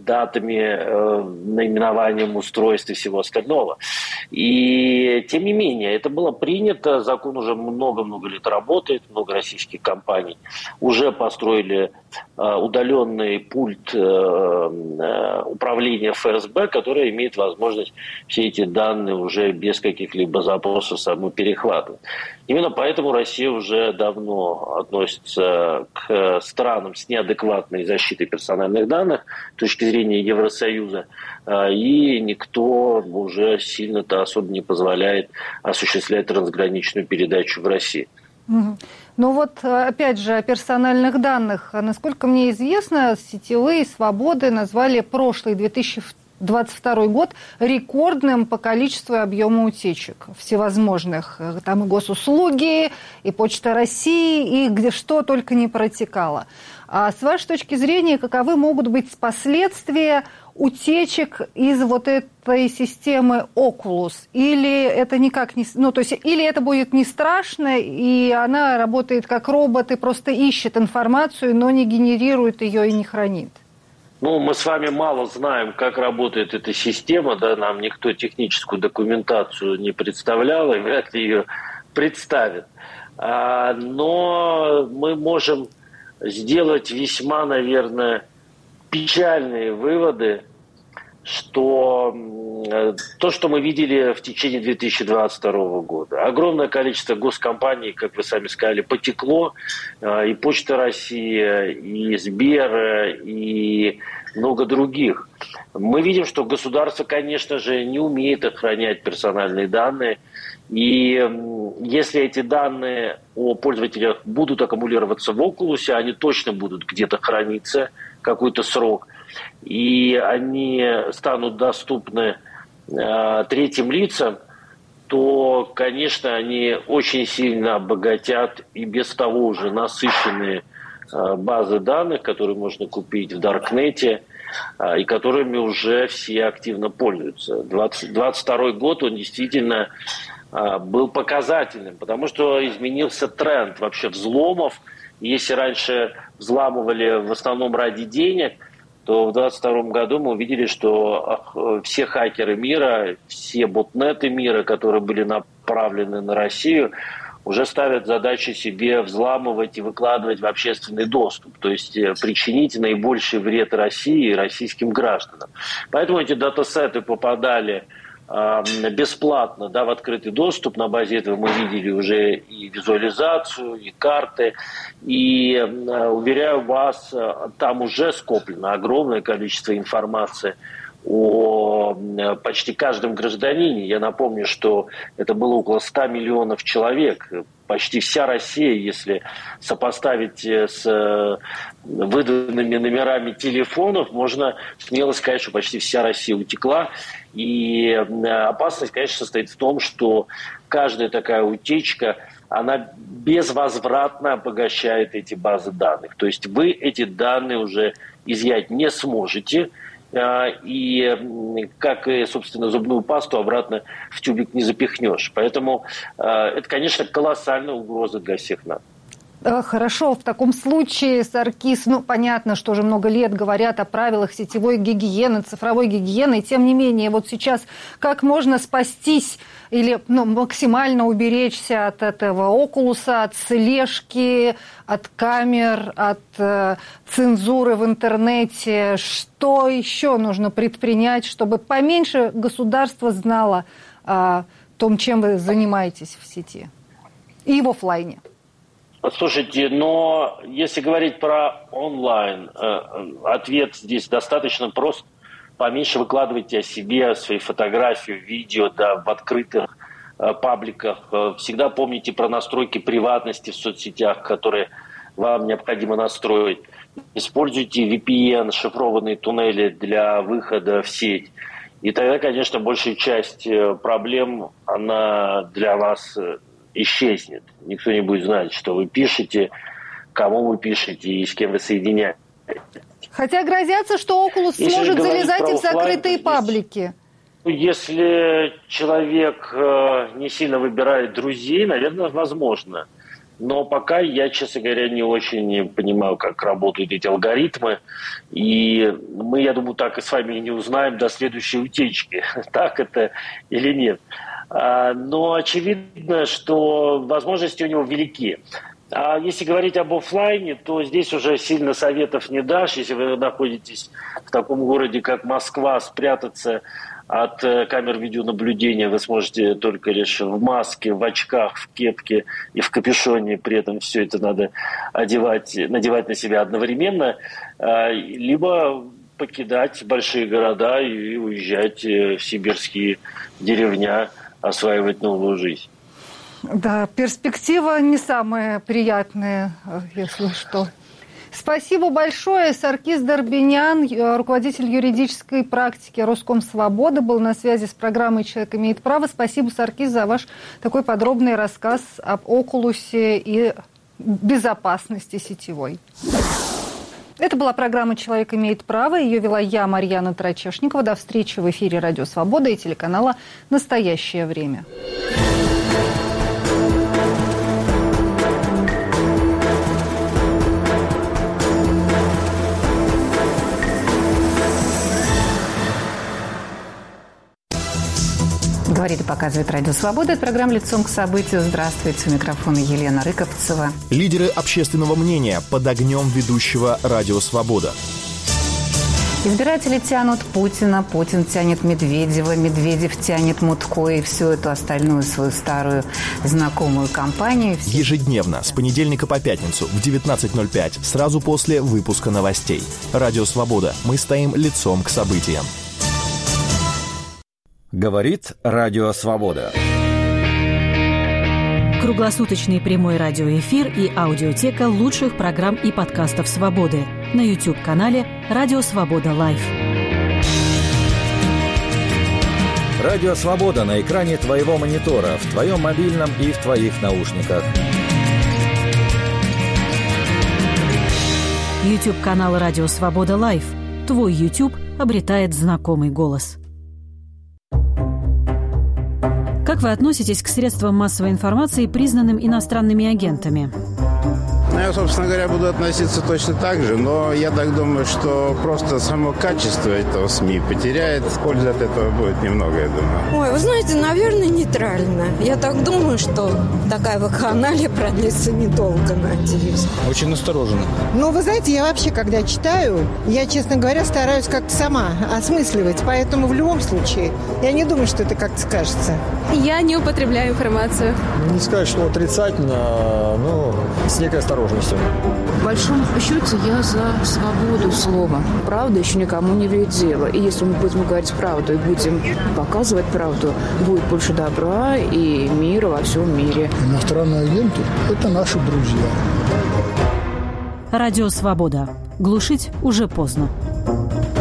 датами, наименованием устройств и всего остального. И тем не менее, это было принято, закон уже много-много лет работает, много российских компаний уже построили удаленный пульт управления ФСБ, который имеет возможность все эти данные уже без каких-либо запросов саму перехватывать. Именно поэтому Россия уже давно относится к странам с неадекватной защитой персональных данных с точки зрения Евросоюза, и никто уже сильно-то особо не позволяет осуществлять трансграничную передачу в России. Ну вот, опять же, о персональных данных. Насколько мне известно, сетевые свободы назвали прошлый 2022 год рекордным по количеству и объему утечек всевозможных. Там и госуслуги, и Почта России, и где что только не протекало. А с вашей точки зрения, каковы могут быть последствия утечек из вот этой системы Oculus? Или это никак не... Ну, то есть, или это будет не страшно, и она работает как робот и просто ищет информацию, но не генерирует ее и не хранит? Ну, мы с вами мало знаем, как работает эта система, да, нам никто техническую документацию не представлял, и вряд ли ее представит. Но мы можем сделать весьма, наверное, печальные выводы, что то, что мы видели в течение 2022 года. Огромное количество госкомпаний, как вы сами сказали, потекло. И Почта России, и Сбер, и много других. Мы видим, что государство, конечно же, не умеет охранять персональные данные. И если эти данные о пользователях будут аккумулироваться в Oculus, они точно будут где-то храниться какой-то срок. И они станут доступны третьим лицам, то, конечно, они очень сильно обогатят и без того уже насыщенные базы данных, которые можно купить в Даркнете, и которыми уже все активно пользуются. 2022 год, он действительно был показательным, потому что изменился тренд вообще взломов. Если раньше взламывали в основном ради денег, то в 2022 году мы увидели, что все хакеры мира, все ботнеты мира, которые были направлены на Россию, уже ставят задачу себе взламывать и выкладывать в общественный доступ, то есть причинить наибольший вред России и российским гражданам. Поэтому эти датасеты попадали бесплатно, в открытый доступ. На базе этого мы видели уже и визуализацию, и карты. И, уверяю вас, там уже скоплено огромное количество информации о почти каждом гражданине. Я напомню, что это было около 100 миллионов человек. Почти вся Россия, если сопоставить с выданными номерами телефонов, можно смело сказать, что почти вся Россия утекла. И опасность, конечно, состоит в том, что каждая такая утечка, она безвозвратно обогащает эти базы данных. То есть вы эти данные уже изъять не сможете. И, как и, собственно, зубную пасту обратно в тюбик не запихнешь. Поэтому это, конечно, колоссальная угроза для всех нас. Хорошо, в таком случае, Саркис, понятно, что уже много лет говорят о правилах сетевой гигиены, цифровой гигиены, и тем не менее, вот сейчас как можно спастись или максимально уберечься от этого Окулуса, от слежки, от камер, от цензуры в интернете? Что еще нужно предпринять, чтобы поменьше государство знало о том, чем вы занимаетесь в сети и в офлайне? Слушайте, но если говорить про онлайн, ответ здесь достаточно прост. Поменьше выкладывайте о себе, свои фотографии, видео, в открытых пабликах. Всегда помните про настройки приватности в соцсетях, которые вам необходимо настроить. Используйте VPN, шифрованные туннели для выхода в сеть. И тогда, конечно, большая часть проблем, она для вас исчезнет. Никто не будет знать, что вы пишете, кому вы пишете и с кем вы соединяетесь. Хотя грозятся, что Oculus сможет залезать и в закрытые паблики. Если человек не сильно выбирает друзей, наверное, возможно. Но пока я, честно говоря, не очень понимаю, как работают эти алгоритмы. И мы, я думаю, так и с вами не узнаем до следующей утечки, так это или нет. Но очевидно, что возможности у него велики. А если говорить об офлайне, то здесь уже сильно советов не дашь. Если вы находитесь в таком городе, как Москва, спрятаться от камер видеонаблюдения вы сможете только лишь в маске, в очках, в кепке и в капюшоне. При этом все это надо надевать на себя одновременно. Либо покидать большие города и уезжать в сибирские деревня, осваивать новую жизнь. Да, перспектива не самая приятная, если что. Спасибо большое. Саркис Дарбинян, руководитель юридической практики Роскомсвободы, был на связи с программой «Человек имеет право». Спасибо, Саркис, за ваш такой подробный рассказ об Окулусе и безопасности сетевой. Это была программа «Человек имеет право». Ее вела я, Марьяна Трачешникова. До встречи в эфире «Радио Свобода» и телеканала «Настоящее время». Говорит и показывает «Радио Свобода». Это программа «Лицом к событию». Здравствуйте. У микрофона Елена Рыковцева. Лидеры общественного мнения под огнем ведущего «Радио Свобода». Избиратели тянут Путина, Путин тянет Медведева, Медведев тянет Мутко и всю эту остальную свою старую знакомую компанию. Ежедневно, с понедельника по пятницу в 19:05, сразу после выпуска новостей. «Радио Свобода». Мы стоим лицом к событиям. Говорит Радио Свобода. Круглосуточный прямой радиоэфир и аудиотека лучших программ и подкастов «Свободы» на YouTube-канале «Радио Свобода Лайв». Радио Свобода на экране твоего монитора, в твоем мобильном и в твоих наушниках. YouTube-канал «Радио Свобода Лайв». Твой YouTube обретает знакомый голос. Как вы относитесь к средствам массовой информации, признанным иностранными агентами? Я, собственно говоря, буду относиться точно так же, но я так думаю, что просто само качество этого СМИ потеряет. Пользы от этого будет немного, я думаю. Ой, вы знаете, наверное, нейтрально. Я так думаю, что такая вакханалия продлится недолго, надеюсь. Очень настороженно. Ну, вы знаете, я вообще, когда читаю, я, честно говоря, стараюсь как-то сама осмысливать. Поэтому в любом случае, я не думаю, что это как-то скажется. Я не употребляю информацию. Не сказать, что отрицательно, но с некой осторожностью. В большом счете я за свободу слова. Правда еще никому не вредила. И если мы будем говорить правду и будем показывать правду, будет больше добра и мира во всем мире. Иностранные агенты – это наши друзья. Радио «Свобода». Глушить уже поздно.